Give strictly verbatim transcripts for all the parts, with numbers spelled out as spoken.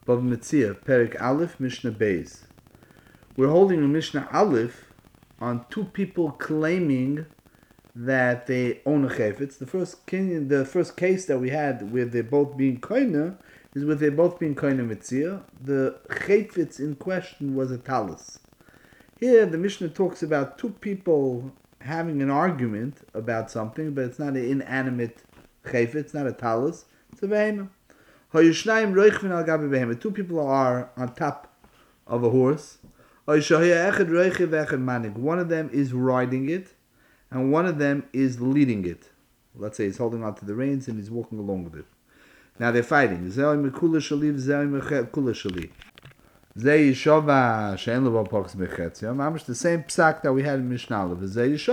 Bava Metzia, Perik Aleph, Mishnah Beis. We're holding a Mishnah Aleph on two people claiming that they own a chayfetz. The first the first case that we had where they're both being koina is where they're both being koina Metzia. The chayfetz in question was a talis. Here the Mishnah talks about two people having an argument about something, but it's not an inanimate chayfetz, it's not a talis, it's a behemah. Two people are on top of a horse. One of them is riding it, and one of them is leading it. Let's say he's holding on to the reins and he's walking along with it. Now they're fighting. The same psak that we had in Mishnah. The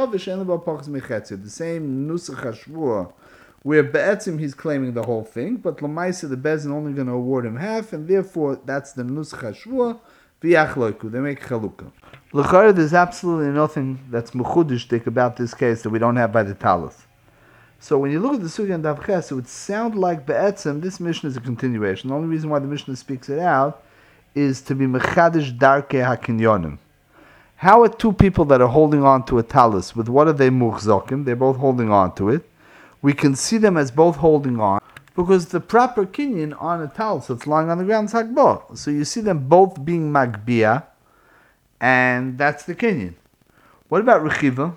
same nusach hashvua, where be'etzim he's claiming the whole thing, but l'maisa the bezin only going to award him half, and therefore that's the nusach hashvua. V'yachloiku, they make chalukah. L'chara, there's absolutely nothing that's mechudishtik about this case that we don't have by the talis. So when you look at the sugya and Daf Ches, it would sound like be'etzim this Mishnah is a continuation. The only reason why the Mishnah speaks it out is to be mechadish darkei hakinyonim. How are two people that are holding on to a talis, with what are they muchzokim? They're both holding on to it. We can see them as both holding on, because the proper kinyan on a talis that's lying on the ground is hakbah. So you see them both being magbia, and that's the kinyan. What about rechiva?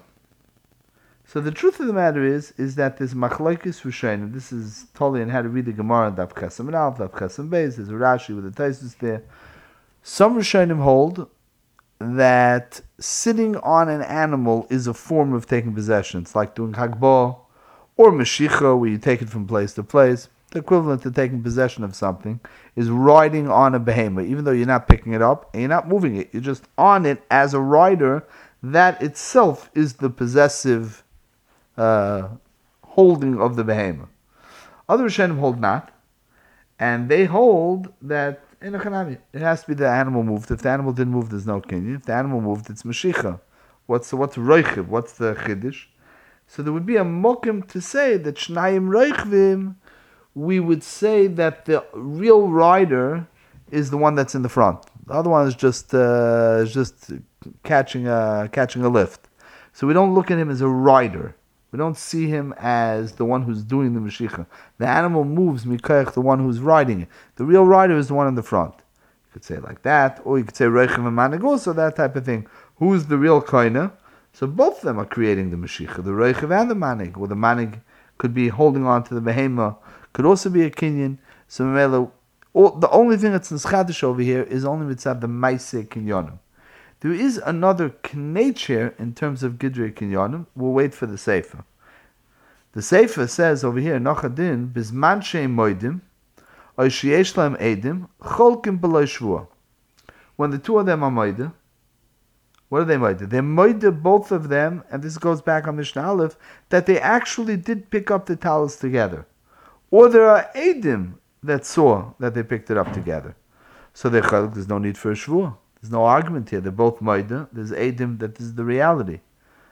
So the truth of the matter is, is that there's machlokes rishonim. This is totally on how to read the Gemara, Daf Chesam and Alf, Daf Chesam Beis. There's a Rashi with the Taisus there. Some rishonim hold that sitting on an animal is a form of taking possession. It's like doing hagbah or meshicha, where you take it from place to place. The equivalent to taking possession of something is riding on a behemoth, even though you're not picking it up and you're not moving it. You're just on it as a rider. That itself is the possessive uh, holding of the behemoth. Other Rishonim hold not, and they hold that in a chanami, it has to be the animal moved. If the animal didn't move, there's no kinyan. If the animal moved, it's meshicha. What's what's roichiv? What's the chiddush? So there would be a mokim to say that shnayim roichvim. We would say that the real rider is the one that's in the front. The other one is just uh, just catching a catching a lift. So we don't look at him as a rider. We don't see him as the one who's doing the meshicha. The animal moves mikayach, the one who's riding it. The real rider is the one in the front. You could say it like that, or you could say reichiv and manig, also that type of thing. Who's the real koina? So both of them are creating the meshicha, the reichiv and the manig. Or the manig could be holding on to the behemoth, could also be a kinyan. So the only thing that's nischadish over here is only mitzad the maiseh kinyanim. There is another knecher in terms of Gidrei Kinyanim. We'll wait for the Sefer. The Sefer says over here, Nachadin, Bizman Sheim Moidim, Oy Sheyesh Lahem Eidim, Cholkim B'loi Shvua. When the two of them are Moidim, what are they Moidim? They're Moidim, both of them, and this goes back on Mishnah Aleph, that they actually did pick up the talis together. Or there are Eidim that saw that they picked it up together. So there's no need for a Shvua. There's no argument here. They're both Maida. There's Eidim that this is the reality.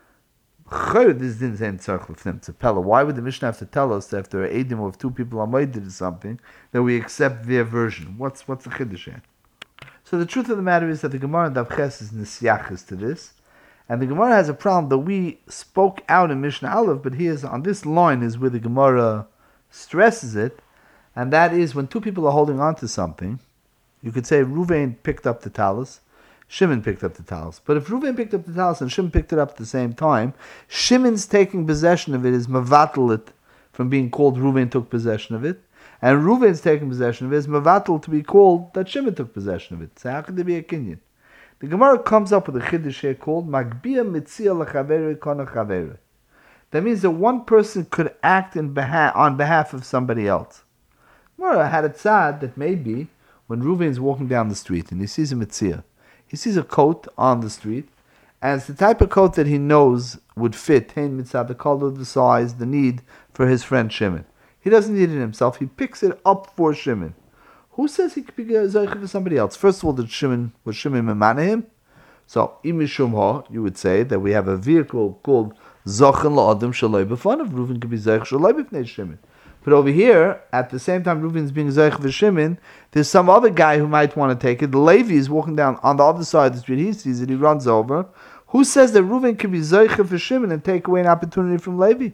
This didn't say in Tzarech. Why would the Mishnah have to tell us that if there are Eidim or if two people are Maida to something, that we accept their version? What's what's the Chiddush here? So the truth of the matter is that the Gemara in Daf Ches is nisyachis to this. And the Gemara has a problem that we spoke out in Mishnah Aleph, but here's on this line is where the Gemara stresses it, and that is when two people are holding on to something. You could say Ruvain picked up the talis, Shimon picked up the talis. But if Ruvain picked up the talis and Shimon picked it up at the same time, Shimon's taking possession of it is mavatal it from being called Ruvain took possession of it, and Ruvain's taking possession of it is mavatal to be called that Shimon took possession of it. So how could there be a kinyan? The Gemara comes up with a chiddush here called Magbia Mitzia L'Chaveri Kona Chaveri. That means that one person could act in behalf, on behalf of somebody else. Gemara had a tzad that maybe when Reuven is walking down the street and he sees a mitzvah, he sees a coat on the street, and it's the type of coat that he knows would fit hein mitzvah, the color, the size, the need for his friend Shimon. He doesn't need it himself. He picks it up for Shimon. Who says he could be zoich for somebody else? First of all, did Shimon was Shimon memana him? So imishum ha, you would say that we have a vehicle called zochen la'adam shaloi b'fanav. Reuven could be zoich shaloi b'fnei Shimon. But over here, at the same time Reuven's being Zeich v'Shimon, there's some other guy who might want to take it. The Levi is walking down on the other side of the street. He sees it. He runs over. Who says that Reuven can be Zeich v'Shimon and take away an opportunity from Levi?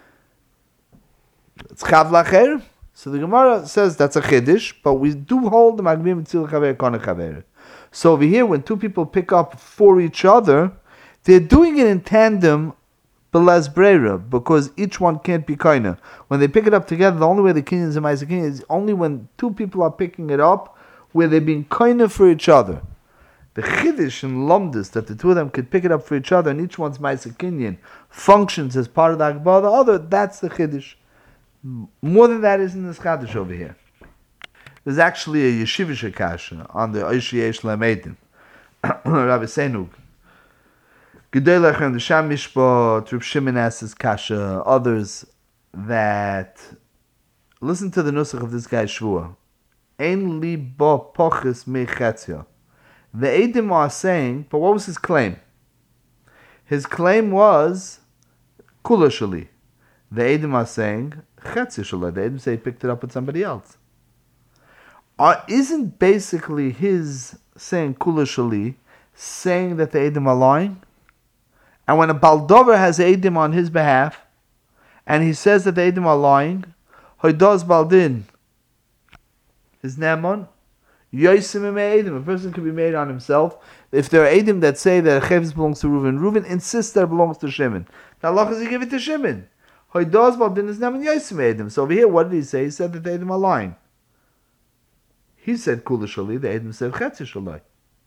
It's Chav Lacher. So the Gemara says that's a Chiddush, but we do hold the Magmim Tzil Chaver Kone Chaver. So over here, when two people pick up for each other, they're doing it in tandem, Beles Breira, because each one can't be Kaina. When they pick it up together, the only way the Kenyans and Ma'aseh Kenyan is only when two people are picking it up, where they're being Kaina for each other. The Chiddush and Lomdus, that the two of them could pick it up for each other, and each one's Ma'aseh Kenyan functions as part of the Akbar, the other, that's the Chiddush. More than that is in this Chiddush over here. There's actually a Yeshivish Kasha on the Oishi Yesh Lameidim. Rabbi Seinug. Gedoylach and the Sham Mishpat, Reb Shimon asks Kasha, others that listen to the nusach of this guy Shvua. Ein li bo pochis mechatzia. The Eidim are saying, but what was his claim? His claim was kula shali. The Eidim are saying chetzi shali. The Eidim say he picked it up with somebody else. Uh, isn't basically his saying kula shali saying that the Eidim are lying? And when a Baldover has Eidim on his behalf, and he says that the Eidim are lying, Hoidoz Baldin is Naman. Yoisim Eidim. A person can be made on himself. If there are Eidim that say that Cheves belongs to Reuven, Reuven insists that it belongs to Shimon. Now Allah is he give it to Shimon. Hoidoz Baldin is Naman Yoisim Eidim. So over here, what did he say? He said that the Eidim are lying. He said Kula Shali, the Eidim said Chetzi Shalai.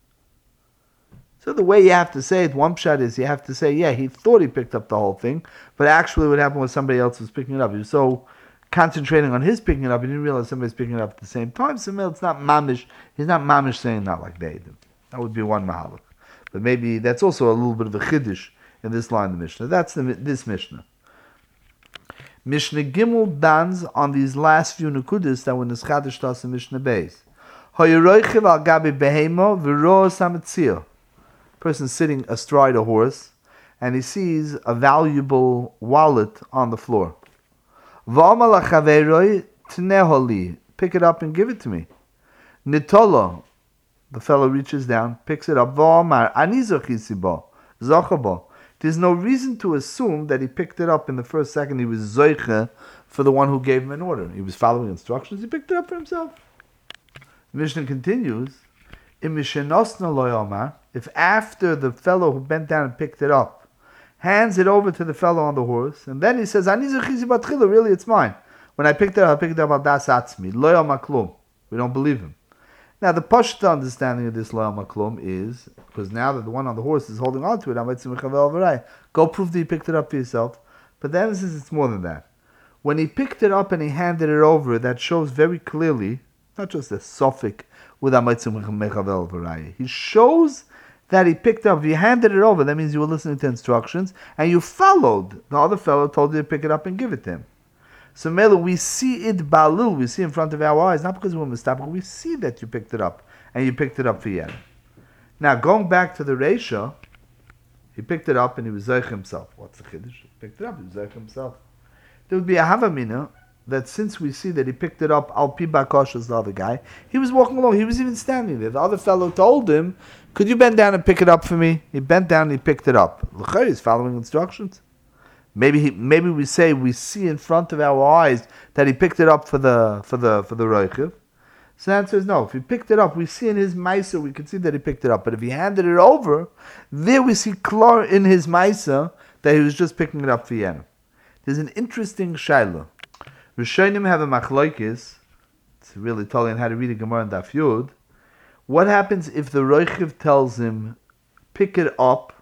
So the way you have to say it, one pshat is you have to say, yeah, he thought he picked up the whole thing, but actually what happened was somebody else was picking it up. He was so concentrating on his picking it up, he didn't realize somebody's picking it up at the same time. So it's not mamish, he's not mamish saying that like they did. That would be one mahalach. But maybe that's also a little bit of a chiddush in this line of the Mishnah. That's the, this Mishnah. Mishnah Gimel dans on these last few nekudas that were in the Chadash Tas and Mishnah Beis. Hoyeroichiv al gabi behemo v'ro sametzio. Person sitting astride a horse, and he sees a valuable wallet on the floor. Pick it up and give it to me. Nitolo, the fellow reaches down, picks it up. There's no reason to assume that he picked it up in the first second. He was zoiche for the one who gave him an order. He was following instructions. He picked it up for himself. The Mishnah continues. If after the fellow who bent down and picked it up hands it over to the fellow on the horse, and then he says, really it's mine. When I picked it up, I picked it up al das atzmi. Lo maklum. We don't believe him. Now the pashta understanding of this lo maklum is, because now that the one on the horse is holding on to it, go prove that you picked it up for yourself. But then it says it's more than that. When he picked it up and he handed it over, that shows very clearly, not just a suffix, with Mechavel. He shows that he picked up, if you handed it over, that means you were listening to instructions, and you followed. The other fellow told you to pick it up and give it to him. So Mela, we see it balul, we see in front of our eyes, not because we're mistaken, we see that you picked it up, and you picked it up for Yen. Now, going back to the Reisha, he picked it up and he was Zeich himself. What's the Chiddush? He picked it up, he was Zeich himself. There would be a Havamina, that since we see that he picked it up, Al Pi Bakosh as the other guy, he was walking along, he was even standing there. The other fellow told him, could you bend down and pick it up for me? He bent down and he picked it up. L'chayr is following instructions. Maybe he, maybe we say we see in front of our eyes that he picked it up for the for the for the Reichiv. So the answer is no. If he picked it up, we see in his Maisa, we can see that he picked it up. But if he handed it over, there we see clear in his Maisa that he was just picking it up for Yenim. There's an interesting Shaila. Rishonim have a machlokes. It's really telling how to read a Gemara in Daf Yud. What happens if the Reichiv tells him, pick it up,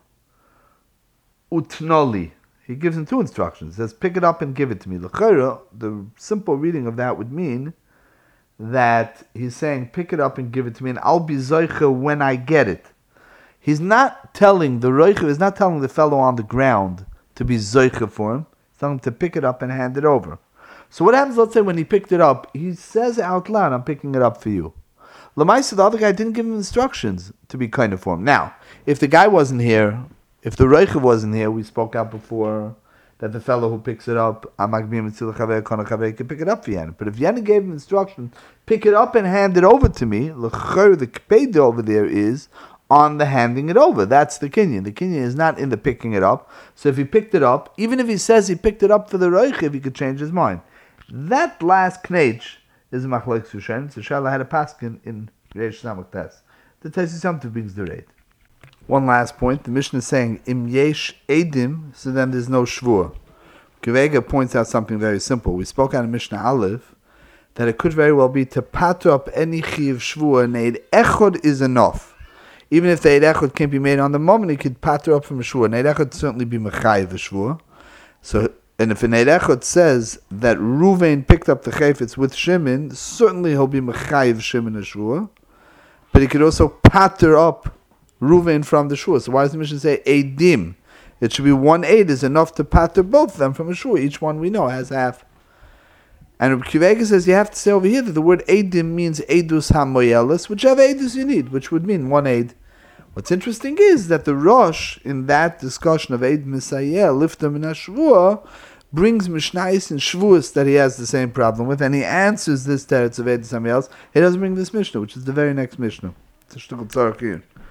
utnoli? He gives him two instructions. He says, pick it up and give it to me. L'chayra, the simple reading of that would mean that he's saying, pick it up and give it to me, and I'll be zoiche when I get it. He's not telling, the Reichiv is not telling the fellow on the ground to be zoiche for him. He's telling him to pick it up and hand it over. So what happens, let's say, when he picked it up, he says out loud, I'm picking it up for you. Lamaisa, the other guy didn't give him instructions to be kind of for him. Now, if the guy wasn't here, if the Reichiv wasn't here, we spoke out before that the fellow who picks it up, can pick it up for Yen. But if Yen gave him instruction, pick it up and hand it over to me, the kpeda over there is on the handing it over. That's the kinyan. The kinyan is not in the picking it up. So if he picked it up, even if he says he picked it up for the roichiv, he could change his mind. That last knech is a machlokes Rishonim. So Shala had a paskin in Reish Samach Tes. The Tes is something brings the rate. One last point. The Mishnah is saying im yesh edim, so then there's no shvur. Kivega points out something very simple. We spoke on Mishnah Aleph that it could very well be to pater up any chiv shvur and eid echod is enough. Even if the eid echod can't be made on the moment, he could pater up from a shvur. An eid echod certainly be mechayiv a shvur. So, and if an eid echod says that Ruvain picked up the chayfetz with Shimon, certainly he'll be mechayiv Shimon a shvur. But he could also pater up Ruvain from the shvur. So why does the Mishnah say eidim? It should be one aid is enough to pater both of them from a shvur. Each one we know has half. And Rabbi Kivega says you have to say over here that the word eidim means eidus hamoyelis, whichever eidus you need, which would mean one aid. What's interesting is that the Rosh, in that discussion of Eid Misayel, Lifta Min HaShavua, brings Mishnais and Shavuos that he has the same problem with, and he answers this teretz of Eid Samuels. He doesn't bring this Mishnah, which is the very next Mishnah. It's a shtuckle tzarech here.